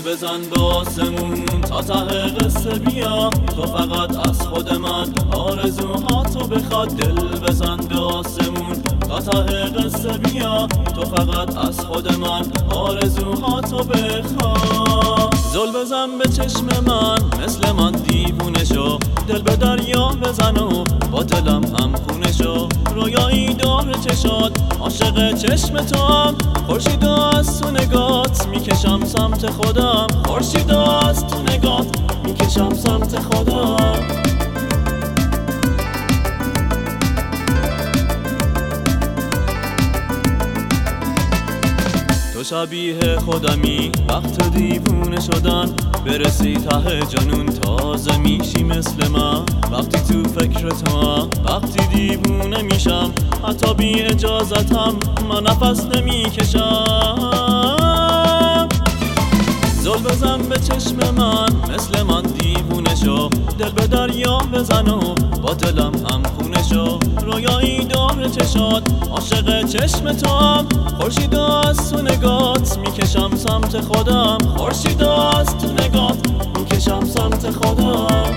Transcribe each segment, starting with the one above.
بزن به آسمون تا ته قصه بیا، تو فقط از خود من آرزوهاتو بخواد. دل بزن به آسمون تا ته قصه بیا، تو فقط از خود من آرزوهاتو بخواد. زل بزن به چشم من مثل من دیوونه شو، دل به دریا بزن و با دلم هم خونه شو. رویایی داره چشات عاشق چشم تو هم، خورشید از تو نگات میکشم سمت خودم. خورشید از تو نگات میکشم سمت خودم. تو شبیه خودمی وقت دیوونه شدن، برسی ته جنون تازه میشی مثل من. وقتی تو فکر تو هم وقتی دیوونه میشم، حتی بی اجازتم من نفس نمیکشم. زل بزن به چشم من مثل من دیوونه شو، دل به دریا بزن و با دلم هم خونه شو. رویایی داره چشات عاشق چشم تو هم، خورشید از تو نگات میکشم سمت خودم. خورشید از تو نگات میکشم سمت خودم.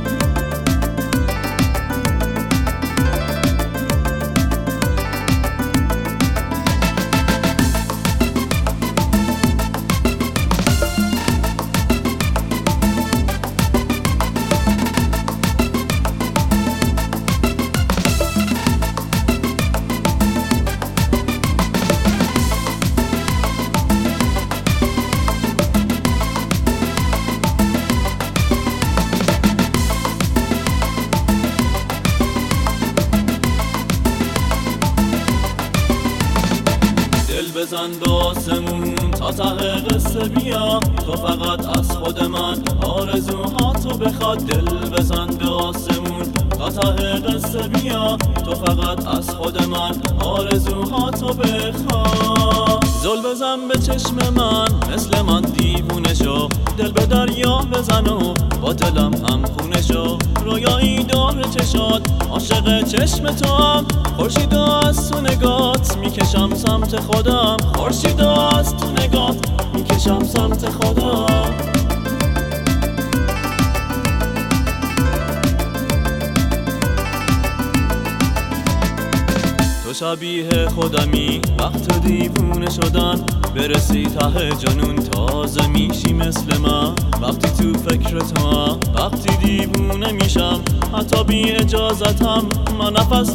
بزن به آسمون تا ته قصه بیا، تو فقط از خود من آرزوهاتو بخواد. دل بزن به آسمون تا ته قصه بیا، تو فقط از خود من آرزوهاتو بخواد. زل بزن به چشم من مثل من دیوونه شو، دل به دریا بزن و با دلم هم خونه شو. رویایی داره چشات عاشق چشم تو هم، خورشید از تو نگات میکشم سمت خودم. خورشید از تو نگات میکشم سمت خودم. تو شبیه خودمی وقت دیوونه شدن، برسی ته جنون تازه میشی مثل من. وقتی تو فکر تو هم وقتی دیوونه میشم، حتی بی اجازتم من نفس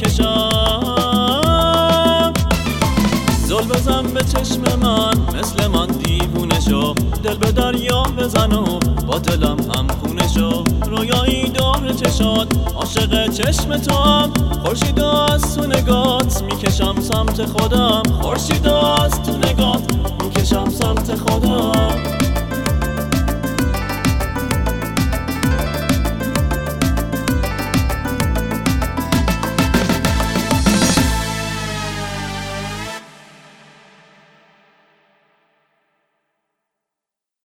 نمیکشم. زل بزن به چشم من مثل من دیوونه شو، دل به دریا بزن و با دلم هم خونه شو. رویایی داره چشات عاشق چشم تو هم، خورشید از تو نگات میکشم سمت خودم. خورشید از تو نگات میکشم سمت خودم.